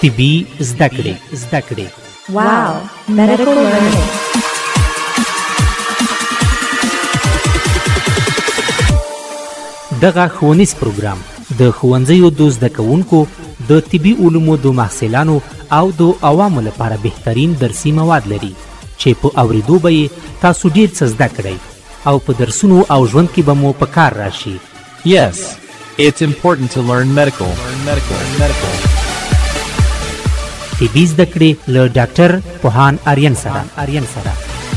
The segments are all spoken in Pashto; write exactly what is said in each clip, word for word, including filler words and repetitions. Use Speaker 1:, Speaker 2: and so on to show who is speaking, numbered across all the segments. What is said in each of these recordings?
Speaker 1: طبي زده کړې زده کړې
Speaker 2: Wow, medical learning.
Speaker 1: دغه ښوونیز پروګرام د ښوونځیو د زده کوونکو د طبي علومو د محصلانو او د عوامو لپاره بهترین درسي مواد لري چې په اوریدو به یې تاسو ډیر څه زده کړئ او په درسونو او ژوند کې به مو په کار راشي.
Speaker 3: Yes, it's important to learn medical. Learn medical. Learn medical.
Speaker 1: طبي زده کړې له ډاکټر پوهان آریان سره آریان سره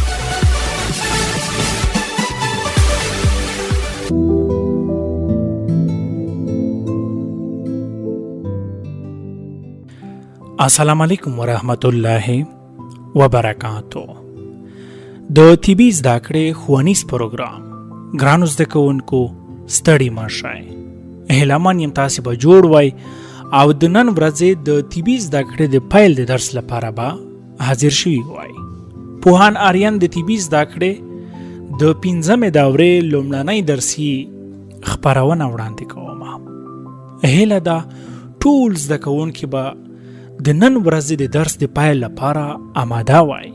Speaker 4: السلام علیکم ورحمت الله وبرکاتو. د طبي زده کړې ښوونیز پروګرام ګرانو زده کوونکو ستړي مه شئ. هیلهمن یم تاسې به جوړ وئ او د نن ورځې د طبي زده کړې د پیل د درس لپاره به حاضر شوي وای. پوهان آریان د طبي زده کړې د پنځمې دورې لومړنۍ درسي خپرونه وړاندې کومه. هیله ده ټول زده کوونکي به د نن ورځې د درس د پیل لپاره آماده وای.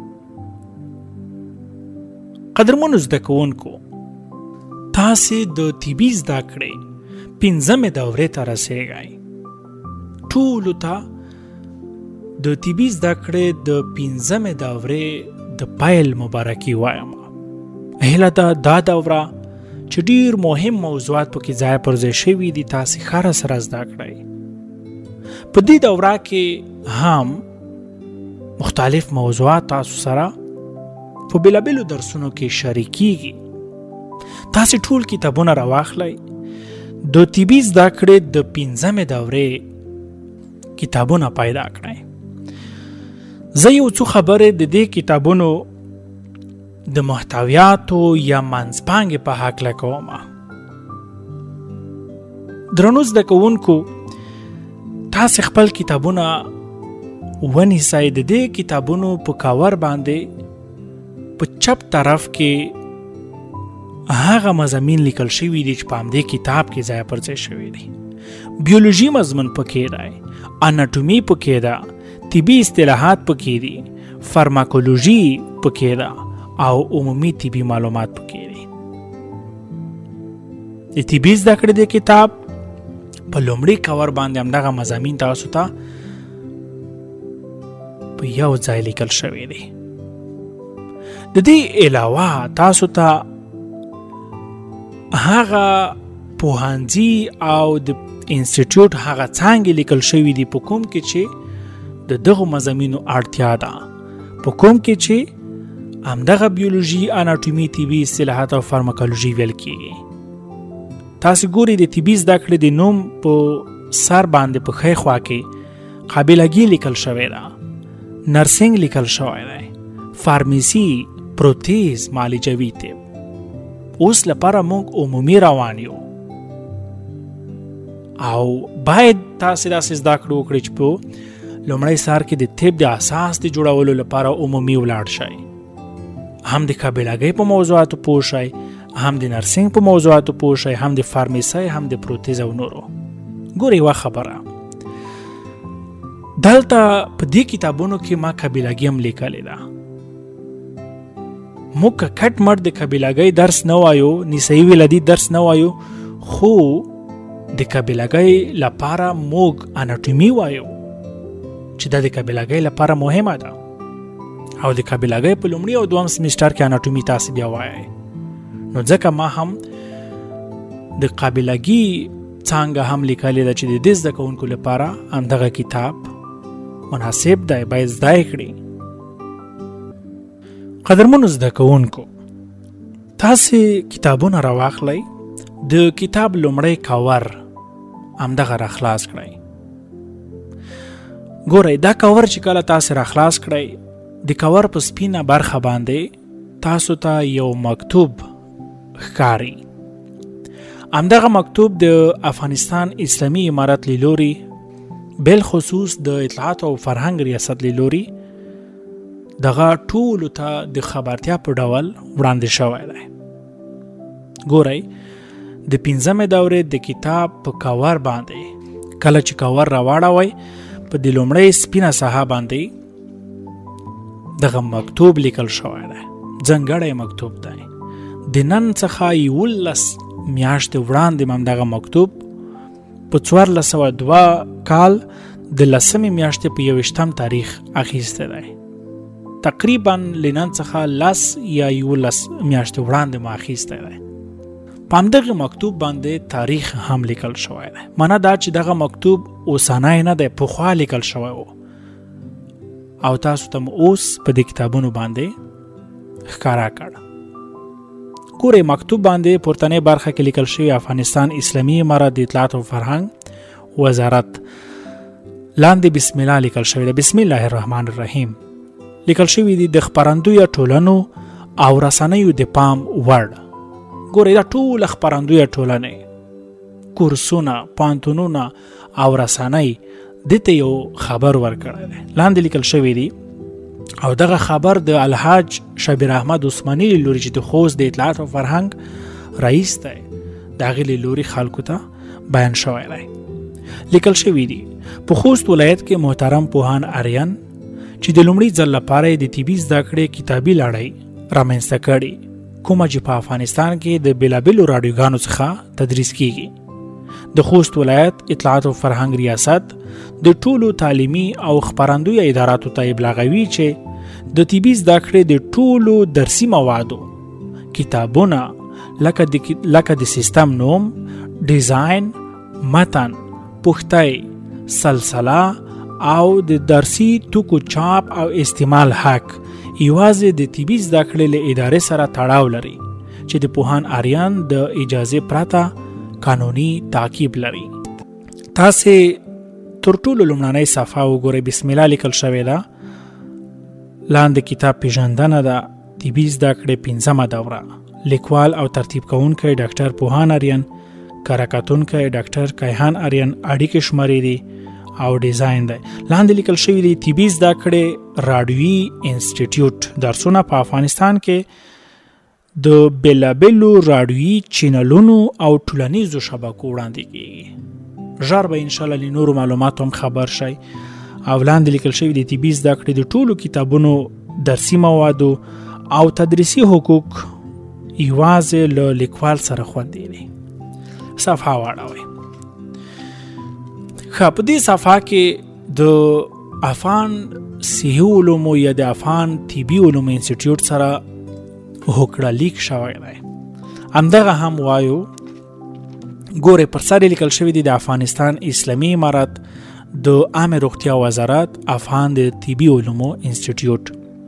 Speaker 4: قدرمنو زده کوونکو، تاسې د طبي زده کړې پنځمې دورې ته رسیږئ. ټولو ته د طبي زده کړې د پنځمې دورې د پیل مبارکي وایم. هیله ده دا دوره چې ډیر مهم موضوعات پکې ځای پر ځای شوي دي تاسې ښه سره زده کړئ. په دې دوره کې هم مختلف موضوعات تاسو سره په بېلابېلو درسونو کې شریکېږي. تاسې ټول کتابونه راواخلئ، د طبي زده کړې د پنځمې دورې کتابونه پیدا کړئ. زه یو څو خبرې د دې کتابونو د محتویاتو یا منځپانګې په هکله کوم. درنو زده کوونکو، تاسې خپل کتابونه ونیسئ. د دې کتابونو په کاور باندې په چپ طرف کې هغه مضامین لیکل شوي دي چې په همدې کتاب کې ځای پر ځای شوي دي. بیولوژي مضمون پکې دی، اناټومي پکې ده، طبي اصطلاحات پکې دي، فارماکولوژي پکې ده او عمومي طبي معلومات پکې دي. د طبي زده کړې د کتاب په لومړي کور باندې همدغه مضامین تاسو ته په یو ځای لیکل شوي دي. د دې علاوه تاسو ته هغه پوهنځي او د انسټیټیوټ هغه څانګې لیکل شوي دي په کوم کې چې د دغو مضامینو اړتیا ده، په کوم کې چې همدغه بیولوژي، اناټومي، طبي اصطلاحات او فارماکولوژي ویل کېږي. تاسې ګورئ د طبي زده کړې د نوم په سر باندې په ښی خوا کې قابلګي لیکل شوی ده، نرسنګ لیکل شوی دی، فارمیسي، پروتیز، معالجوي طب. اوس لپاره موږ عمومي روان یو او باید تاسې داسې زده کړه وکړئ چې په لومړی سر کې د طب د اساس د جوړولو لپاره عمومي ولاړ شئ. هم د قابلګۍ په موضوعاتو پوه شئ، هم د نرسنګ په موضوعاتو پوه شئ، هم د فارمیسۍ، هم د پروتیز او نورو. ګورئ یوه خبره، دلته په دې کتابونو کې ما قابلګي هم لیکلې ده. موږ که کټ مټ د قابلګۍ درس نه وایو، نسایي ولادي درس نه وایو، خو د قابلګۍ لپاره موږ اناټومي وایو چې دا د قابلګۍ لپاره مهمه ده، او د قابلګۍ په لومړي او دویم سمیسټر کې اناټومي تاسې بیا وایئ. نو ځکه ما هم د قابلګي څانګه هم لیکلې ده چې د دې زده کوونکو لپاره همدغه کتاب مناسب دی، باید زده یې کړي. قدرمنو زده کوونکو، تاسې کتابونه راواخلئ، د کتاب لومړی کور همدغه راخلاص کړئ. ګورئ دا کور چې کله تاسې راخلاص کړئ، د کور په سپینه برخه باندې تاسو ته یو مکتوب ښکاري. همدغه مکتوب د افغانستان اسلامي امارت له لوري، بالخصوص د اطلاعات او فرهنګ ریاست له لوري، دغه ټولو ته د خبرتیا په ډول وړاندې شوی دی. ګورئ د پنځمې دورې د کتاب په کاور باندې کله چې کاور راواړوئ، په د لومړی سپینه ساحه باندې دغه مکتوب لیکل شوی دی، ځانګړی مکتوب دی. د نن څخه یولس میاشتې وړاندې هم دغه مکتوب په څوارلس سوه دوه کال د لسمې میاشتې په یوویشتم تاریخ اخیستی دی. تقریبا له نن څخه لس یا یولس میاشتې وړاندې مو اخیستی دی. په همدغه مکتوب باندې تاریخ هم لیکل شوی دی. معنا دا چې دغه مکتوب اوسنی نه دی، پخوا لیکل شوی و او تاسو ته اوس په دې کتابونو باندې ښکارا کړ. ګورئ مکتوب باندې پورتنۍ برخه کې لیکل شوی افغانستان اسلامي امارت د اطلاعات او فرهنګ وزارت لاندې بسم الله لیکل شوی دی. بسم الله الرحمن الرحیم لیکل شوی دی د خپرندوی ټولنو او رسنیو د پام وړ. ګورئ دا ټول خپرندوی ټولنې، کورسونه، پانتونونه او رسنۍ دته یو خبر ورکړی دی. لاندې لیکل شوی دی او دغه خبر د الحاج شبیر احمد عثماني لوري چې د خوست د اطلاعات او فرهنګ رئیس دی د هغې له لوري خلکو ته بیان شوی دی. لیکل شوی دی په خوست ولایت کې محترم پوهان آریان چې د لومړي ځل لپاره د طبي زده کړې کتابي لړۍ رامنځته کړې، کومه چې په افغانستان کې د بېلابېلو راډیوګانو څخه تدریس کیږي. د خوست ولایت اطلاعات او فرهنګ ریاست د ټولو تعلیمي او خپرندوی اداراتو ته ابلاغوي چې د طبي زده کړې د ټولو درسي موادو کتابونه لکه د لکه د سیستم نوم، ډیزاین، متن، پوښتۍ، سلسله او د درسي توکو چاپ او استعمال حق یوازې د طبي زده کړې له ادارې سره تړاو لري چې د پوهان آریان د اجازه پرته قانوني تعقیب لري. تاسې تر ټولو لومړنۍ صفحه وګورئ. بسم الله لیکل شوې ده. لاندې کتاب پیژندنه ده، طبي زده کړې پنځمه دوره، لیکوال او ترتیب کوونکی ډاکټر پوهان آریان، کره کتونکی ډاکټر کیهان آریان، اړیکې شمېرې دي او ډیزاین دی. لاندې لیکل شوی دی طبي زده کړې راډیوي انسټیټیوټ درسونه په افغانستان کې د بېلابېلو راډیوي چینلونو او ټولنیزو شبکو وړاندې کیږي. ژر به انشاءالله له نورو معلوماتو هم خبر شئ. او لاندې لیکل شوی دی طبي زده کړې د ټولو کتابونو، درسي موادو او تدریسي حقوق یوازې له لیکوال سره خوندي دي. صفحه واړوئ. ښه، په دې صفحه کې د افغان صحي علومو یا د افغان طبي علومو انسټیټیوټ سره هوکړه لیک شوی دی. همدغه هم وایو. ګورئ پر سر لیکل شوی دی د افغانستان اسلامي امارت د عامه روغتیا وزارت افغان د طبي علومو انسټیټیوټ.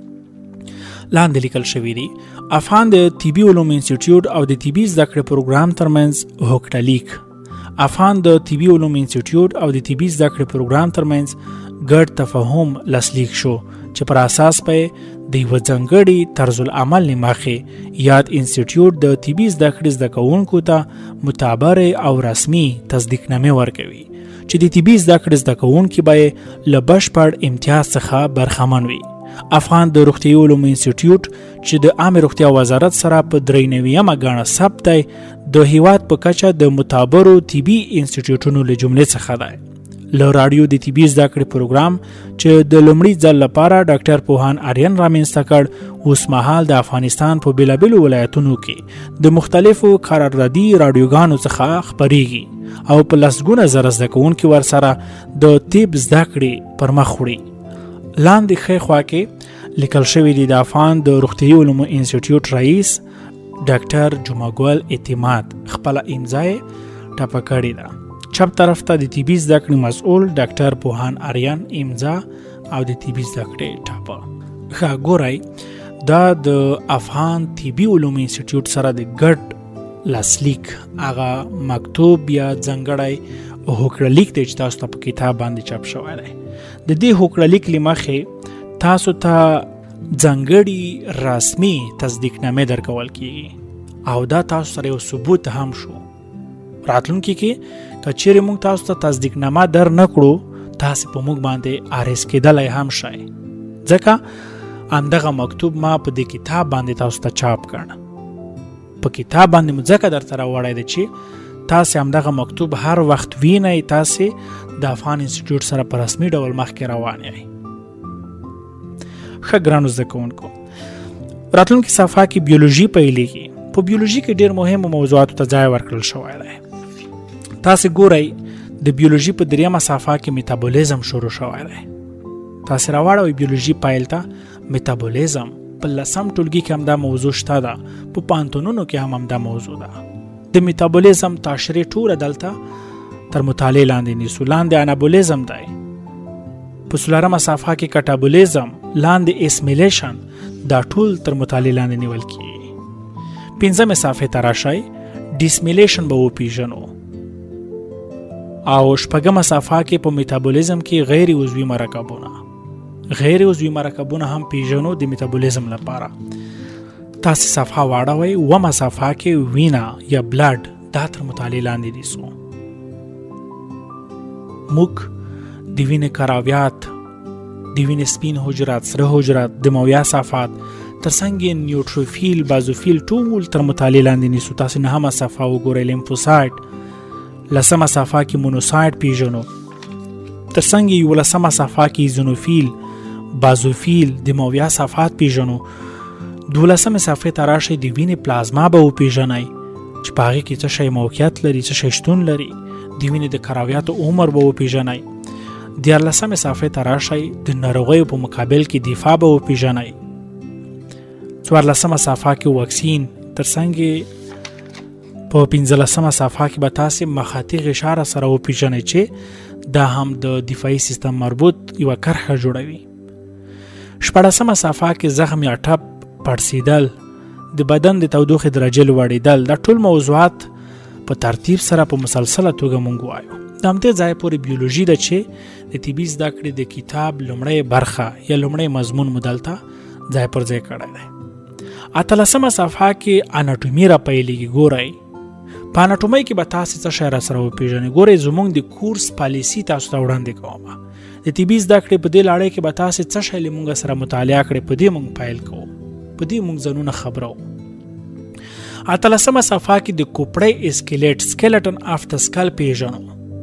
Speaker 4: لاندې لیکل شوی دی افغان د طبي علومو انسټیټیوټ او د طبي زده کړې پروګرام ترمنځ هوکړه لیک. افغان د طبي علومو انسټیټیوټ او د طبي زده کړې پروګرام ترمنځ ګډ تفاهم لاسلیک شو چې پر اساس په د یوه ځانګړي طرز العمل له مخې یاد انسټیټیوټ د طبي زده کړې زده کوونکو ته معتبر او رسمي تصدیقنامې ورکوي چې د طبي زده کړې زده کوونکي به له بشپړ امتیاز څخه برخمن وي. افغان د روغتیايي علومو انسټیټیوټ چې د عامه روغتیا وزارت سره په درې نویمه ګڼه ثبت دی د هیواد په کچه د معتبرو طبي انسټیټیوټونو له جملې څخه دی. له راډیو د طبي زده کړې پروګرام چې د لومړي ځل لپاره ډاکټر پوهان آریان رامنځته کړ، اوس مهال د افغانستان په بېلابېلو ولایتونو کې د مختلفو قراردادي راډیوګانو څخه خپریږي او په لسګونه زره زده کوونکي ورسره د طب زده کړې پر مخ وړي. لاندې ښی خوا کې لیکل شوی دی د افغان د روغتیايي علومو انسټیټیوټ رئیس ډاکټر جمعګل اعتماد خپله امضا یې ټپه کړې ده. چپ طرف ته د طبي زده کړې مسؤل ډاکټر پوهان آریان امضا او د طبي زده کړې ټپه. ښه، ګورئ دا د افغان طبي علومو انسټیټیوټ سره د ګډ لاسلیک هغه مکتوب یا ځانګړی هوکړه لیک دی چې تاسو ته په کتاب باندې چاپ شوی دی. د دې هوکړه لیک له مخې تاسو ته ځانګړي رسمي تصدیقنامې درکول کیږي او دا تاسو سره یو ثبوت هم شو. راتلونکي کې که چیرې موږ تاسو ته تصدیقنامه در نه کړو تاسو په موږ باندې آرس کېدلی هم شئ، ځکه همدغه مکتوب ما په دې کتاب باندې تاسو ته چاپ کړ. په کتاب باندې مو ځکه درته راوړی دی چې تاسې همدغه مکتوب هر وخت وینئ، تاسې د افغان انسټیټیوټ سره په رسمي ډول مخکې روان یئ. ښه ګرانو زده کوونکو، راتلونکي صفحه کې بیولوژي پیلېږي. په بیولوژي کې ډېر مهمو موضوعاتو ته ځای ورکړل شوی دی. تاسې ګورئ د بیولوژي په دریمه صفحه کې میتابولیزم شروع شوی دی. تاسې راواړوئ بیولوژي پیل ته میتابولیزم. په لسم ټولګي کې هم دا موضوع شته ده، په پوهنتونونو کې هم همدا موضوع ده. د میتابولیزم تشریح ټوله دلته تر مطالعې لاندې نیسو. لاندې انابولیزم دی، په څلورمه صفحه کې کټابولیزم، لاندې اسمیلیشن، دا ټول تر مطالعې لاندې نیول کېږي. پنځمې صفحې ته راشئ، ډیسمیلیشن به وپېژنو. او شپږمه صفحه کې په میتابولیزم کې غیر عضوي مرکبونه غیر عضوي مرکبونه هم پیژنو د میتابولیزم لپاره. تاسې صفحه واړوئ. اوومه صفحه کې وینا یا بلډ، دا تر مطالعې لاندې نیسو. موږ د وینې کراویات، د وینې سپین حجرات، سره حجرات، دموي صفحات، ترڅنګ نیوټروفیل، بازوفیل ټول تر مطالعې لاندې نیسو. تاسې نهمه صفحه وګورئ، لیمفوسایت. لسمه صفحه کې مونوسایت پیژنو. ترڅنګ یولسمه صفحه کې ایزونوفیل، بازوفیل، دموي صفحات پیژنو. دولسمه صفحې ته راشئ، د وینې پلازما به وپیژنئ چې په هغې کې څه شی موقعیت لري، څه شی شتون لري. د وینې د کراویاتو عمر به وپیژنئ. دیارلسمه صفحې ته راشئ، د ناروغیو په مقابل کې دفاع به وپیژنئ. څوارلسمه صفحه کې واکسین. ترڅنګ په پنځلسمه صفحه کې به تاسې مخاطي غشاره سره وپیژنئ چې دا هم د دفاعي سیستم مربوط یوه کرښه جوړوي. شپاړسمه صفحه کې زخم یا ټپ، پړسیدل، د بدن د تودوخې درجې لوړېدل، دا ټول موضوعات په ترتیب سره په مسلسله توګه مونږ وایو. د همدې ځای پورې بیولوژي ده چې د طبي زده کړې د کتاب لومړۍ برخه یا لومړی مضمون مو دلته ځای پر ځای کړی دی. اتلسمه صفحه کې اناټومي را پیلېږي. ګورئ په اناټومۍ کې به تاسې څه شی را سره وپېژنئ. ګورئ زموږ د کورس پالیسي تاسو ته وړاندې کومه. د طبي زده کړې په دې لړۍ کې به تاسې څه شی له مونږ سره مطالعه کړئ، په دې مونږ پیل کوو، په دې مونږ ځانونه خبرو. اتلسمه صفحه کې د کوپړۍ اسکلیټ، سکیلټن اف د سکل پیژنو.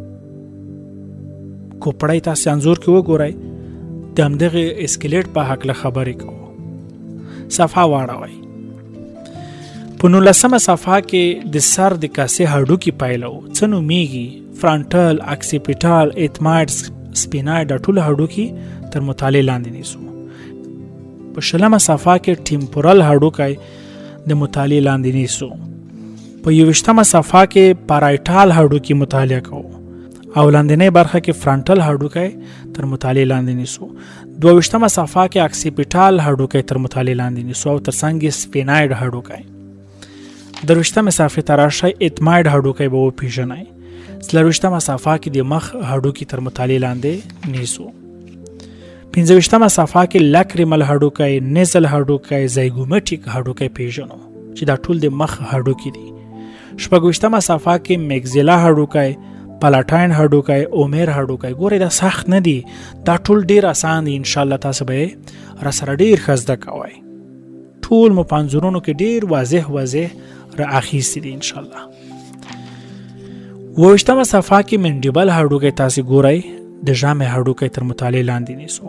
Speaker 4: کوپړۍ تاسې انځور کې وګورئ، د همدغې اسکلیټ په هکله خبرې کوو. صفحه واړوئ. په نولسمه صفحه کې د سر د کاسې هډوکي پیلو. څه نومیږي؟ فرانټل، اکسیپیټال، ایتماید، سپیناید، دا ټول هډوکي تر مطالعې لاندې نیسو. په شلمه صفحه کې ټیمپورل هډوکی د مطالعې لاندې نیسو. په یوویشتمه صفحه کې پارایټال هډوکي مطالعه کوو. او لاندنۍ برخه کې فرانټل هډوکی تر مطالعې لاندې نیسو. دوه-ویشتمه صفحه کې اکسیپیټال هډوکی تر مطالعې لاندې نیسو او ترڅنګ یې سپیناید هډوکی. درویشتمه صفحې ته راشئ، ایتماید هډوکی به وپېژنئ. څلرویشتمه صفحه کې د مخ هډوکي تر مطالعې لاندې نیسو. پنځه-ویشتمه صفحه کې لاکریمل هډوکی، نیزل هډوکی، زایګومټیک هډوکی پیژنو چې دا ټول د مخ هډوکي دي. شپږ-ویشتمه صفحه کې میګزیلا هډوکی، پلاټاین هډوکی، اومیر هډوکی. ګورئ دا سخت نه دي، دا ټول ډیر آسان دي. انشاءالله تاسو به را سره ډیر ښه زده کوئ. ټول مو په انځورونو کې ډیر واضح واضح را اخیستي دي انشاءالله. اووه-ویشتمه صفحه کې منډیبل هډوکی تاسې ګورئ، د ژامې هډوکی تر مطالعې لاندې نیسو.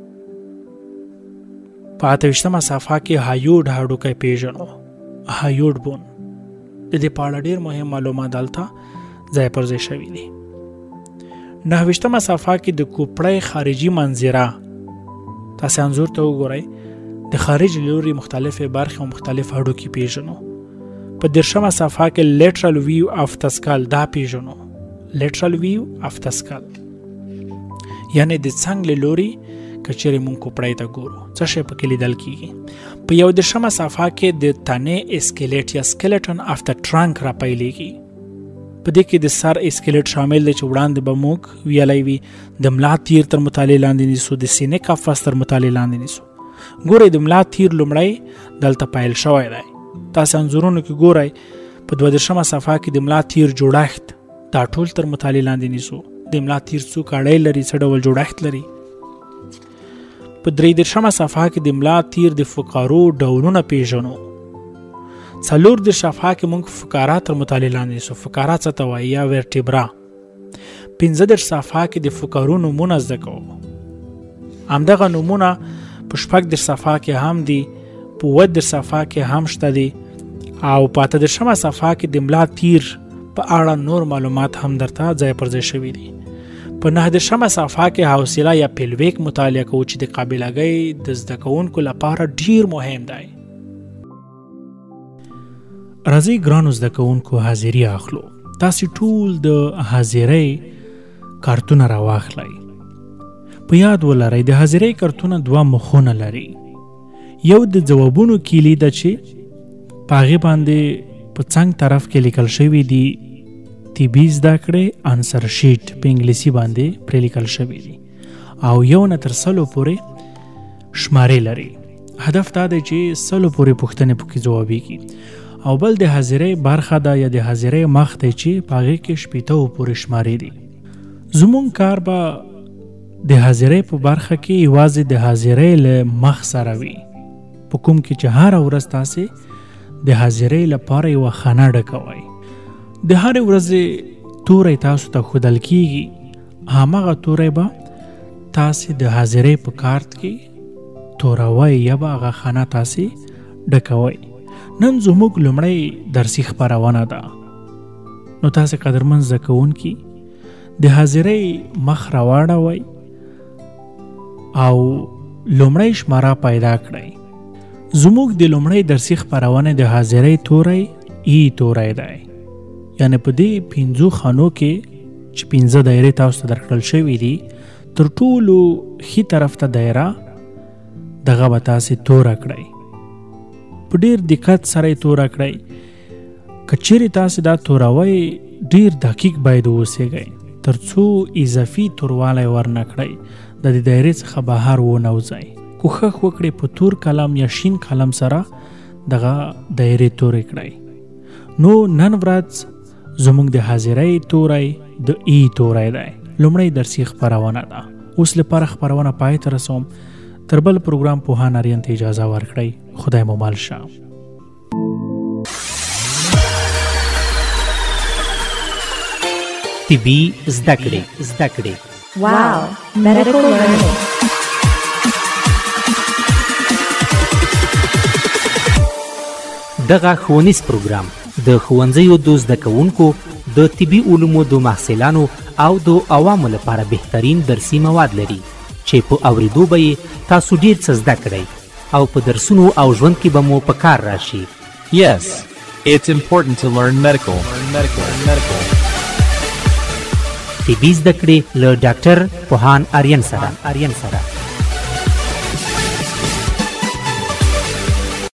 Speaker 4: په اته-ویشتمه صفحه کې هایوډ هډوکی پیژنو، هایوډ بون. د دې په اړه ډیر مهم معلومات دلته ځای پر ځای شوي دي. نهه-ویشتمه صفحه کې د کوپړۍ خارجي منظره تاسې انځور ته وګورئ، د خارج لوري مختلفې برخې او مختلف هډوکي پیژنو. په دېرشمه صفحه کې لیټرل ویو اف د سکل، دا پیژنو، لیټرل ویو اف د سکل یعنی د څنګ له لوري که چیرې مونږ کوپړۍ ته ګورو څه شی پکې لیدل کیږي. په یو دېرشمه صفحه کې د تنې اسکلیټ یا سکلیټن اف د ټرنک را پیلېږي. په دې کې د سر اسکلیټ شامل دی چې وړاندې به موږ ویلی وي. د ملا تیر تر مطالعې لاندې نیسو، د سینې قفس تر مطالعې لاندې نیسو. ګورئ د ملا تیر لومړی دلته پیل شوی دی. تاسې انځورونو کې ګورئ په دوه دېرشمه صفحه کې د ملا تیر جوړښت دا ټول تر مطالعې لاندې نیسو. د ملا تیر څو کاڼۍ لري، څه ډول جوړښت لري. په درې دېرشمه صفحه کې د ملا تیر د فقارو ډولونه پیژنو. څلور د صفحه کې موږ فقرات تر مطالعه لاندې سو. فقرات څه ته وایي یا ورټبرا. پنځه د صفحه کې د فقرو نومونه زده کوو. همدغه نومونه په شپږ د صفحه کې هم دي، په اووه د صفحه کې هم شته دي، او په اته دېرشمه صفحه کې د ملا تیر په اړه نور معلومات هم درته ځای پر ځای شوي دي. په نهه دېرشمه صفحه کې حوصله یا پیلویک مطالعه کوو چې د قابلګۍ د زده کوونکو لپاره ډیر مهم دی. راځئ ګرانو زده کوونکو حاضري اخلو. تاسې ټول د حاضرۍ کارتونه راواخلئ. په یاد ولرئ د حاضرۍ کارتونه دوه مخونه لري. یو د ځوابونو کیلي ده چې په هغې باندې په څنګ طرف کې لیکل شوي دي طبي زده کړې انسر شیټ په انګلیسي باندې پرې لیکل شوي دي، او یو نه تر سلو پورې شمارې لري. هدف دا دی چې سلو پورې پوښتنې پکې ځوابیږي. او بل د حاضرۍ برخه ده یا د حاضرۍ مخ دی چې په هغې کې شپېته پورې شمارې دي. زمونږ کار به د حاضرۍ په برخه کې یوازې د حاضرۍ له مخ سره وي، په کوم کې چې هره ورځ تاسې د حاضرۍ لپاره یوه خانه ډکوئ. د هرې ورځې توری تاسو ته ښودل کیږي، هماغه توری به تاسې د حاضرۍ په کارت کې توروئ یا به هغه خانه تاسې ډکوئ. نن زموږ لومړی درسي خپرونه ده، نو تاسې قدرمن زده کوونکي د حاضرۍ مخ راواړوئ او لومړی شماره پیدا کړئ. زموږ د لومړی درسي خپرونې د حاضرۍ توری ای توری دی، یعنی په دې پنځو خانو کې چې پنځه دایرې تاسو ته درکړل شوي دي، تر ټولو ښي طرف ته دایره دغه به تاسې توره کړئ. په ډېر دقت سره یې توره کړئ. که چیرې تاسې دا توروئ ډېر دقیق باید واوسیږئ تر څو اضافي توروالی ورنه کړئ، د دې دایرې څخه بهر ونوځئ. کوښښ وکړئ په تور قلم یا شین قلم سره دغه دایرې تورې کړئ. نو نن ورځ زموږ د حاضرۍ توری د ای توری دی. لومړی درسي خپرونه ده. اوس لپاره خپرونه پای ته رسوم. تر بل پروګرام پوهان اریان ته اجازه ورکړئ. خدای مو مل شه.
Speaker 1: طبي زده کړې زده کړې
Speaker 2: Wow, medical learning.
Speaker 1: دغه ښوونیز پروګرام د ښوونځیو د زده کوونکو د طبي علومو د محصلانو او د عوامو لپاره بهترین درسي مواد لري چې په اورېدو به یې تاسو ډېر څه زده کړئ او په درسونو او ژوند کې به مو په کار راشي.
Speaker 3: Yes, it's important to learn medical. Learn medical. Learn medical.
Speaker 1: طبي زده کړې له ډاکټر پوهان اریان سره اریان سره